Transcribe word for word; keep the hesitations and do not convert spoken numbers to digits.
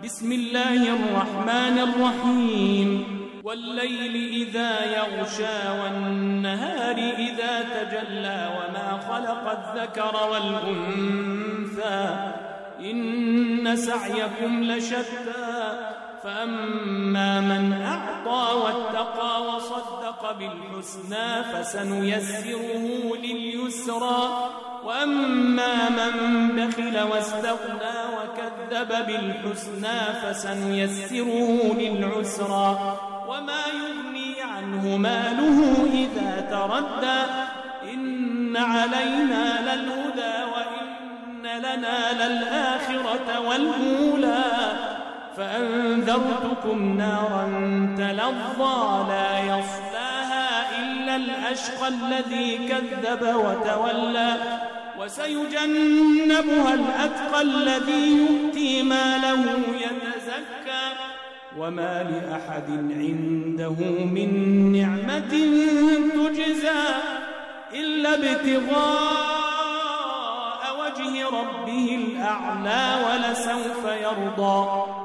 بسم الله الرحمن الرحيم والليل إذا يغشى والنهار إذا تجلى وما خلق الذكر والأنثى إن سعيكم لشتى فأما من أعطى واتقى وصدق بالحسنى فسنيسره لليسرى وأما من بخل واستغنى وكذب بالحسنى فسنيسره للعسرى وما يغني عنه ماله إذا تردى إن علينا للهدى وإن لنا للآخرة والأولى فأنذرتكم نارا تلظى لا يصلاها إلا الأشقى الذي كذب وتولى وسيجنبها الأتقى الذي يؤتي ماله يتزكى وما لأحد عنده من نعمة تجزى إلا ابتغاء وجه ربه الأعلى ولسوف يرضى